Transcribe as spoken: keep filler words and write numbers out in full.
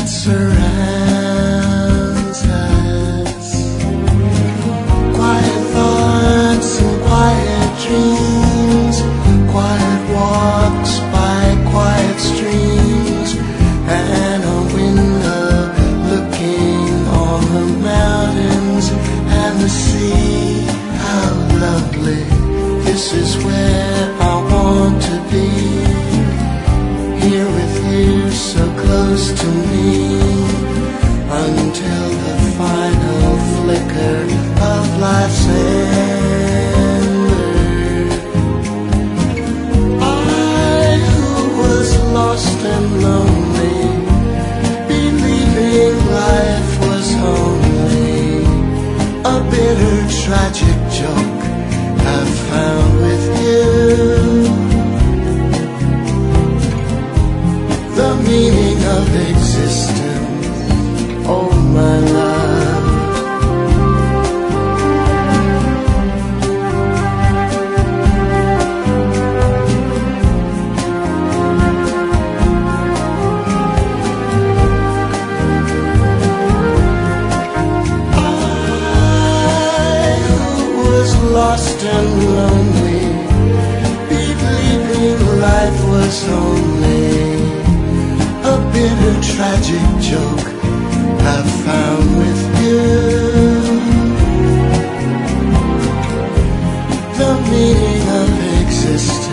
that surrounds us. Quiet thoughts and quiet dreams, quiet walks by quiet streams, and a window looking on the mountains and the sea. How lovely, this is where I want to be. Here with you, so close to me, until the final flicker of life's ember. I who was lost and lonely, believing life was only a bitter, tragic joke, I've found with you the meaning of existence, oh my love. I who was lost and lonely, believing life was only a bitter, tragic joke, I've found with you the meaning of existence.